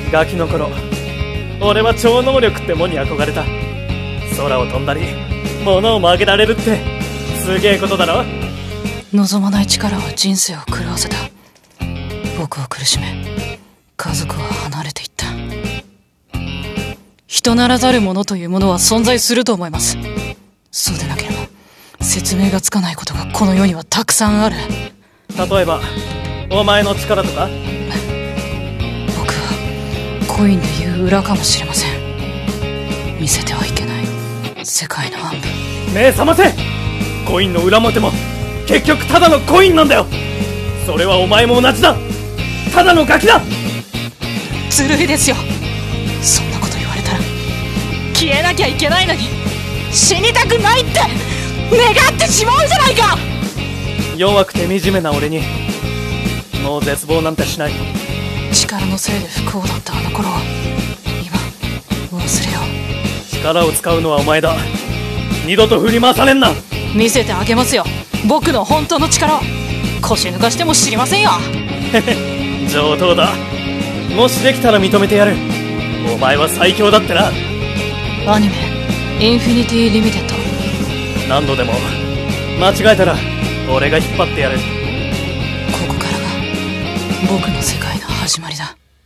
ガキの頃、俺は超能力ってもんに憧れた。空を飛んだり物を曲げられるってすげえことだろ。 望まない力は人生を狂わせた。僕を苦しめ、家族は離れていった。人ならざるものというものは存在すると思います。そうでなければ説明がつかないことがこの世にはたくさんある。 例えばお前の力とか。 僕はコインで言う裏かもしれません。見せてはいけない世界の暗部。 目覚ませ。コインの裏表も結局ただのコインなんだよ。それはお前も同じだ。ただのガキだ。 ずるいですよ。そんなこと言われたら消えなきゃいけないのに死にたくないって願ってしまうじゃないか。 弱くて惨めな俺にもう絶望なんてしない。 力のせいで不幸だったあの頃を今忘れよう。 力を使うのはお前だ。二度と振り回されんな。 見せてあげますよ、僕の本当の力を。腰抜かしても知りませんよ。 上等だ。もしできたら認めてやる。お前は最強だってな。 アニメインフィニティリミテッド。 何度でも間違えたら俺が引っ張ってやる。 ここからが僕の世界の始まりだ。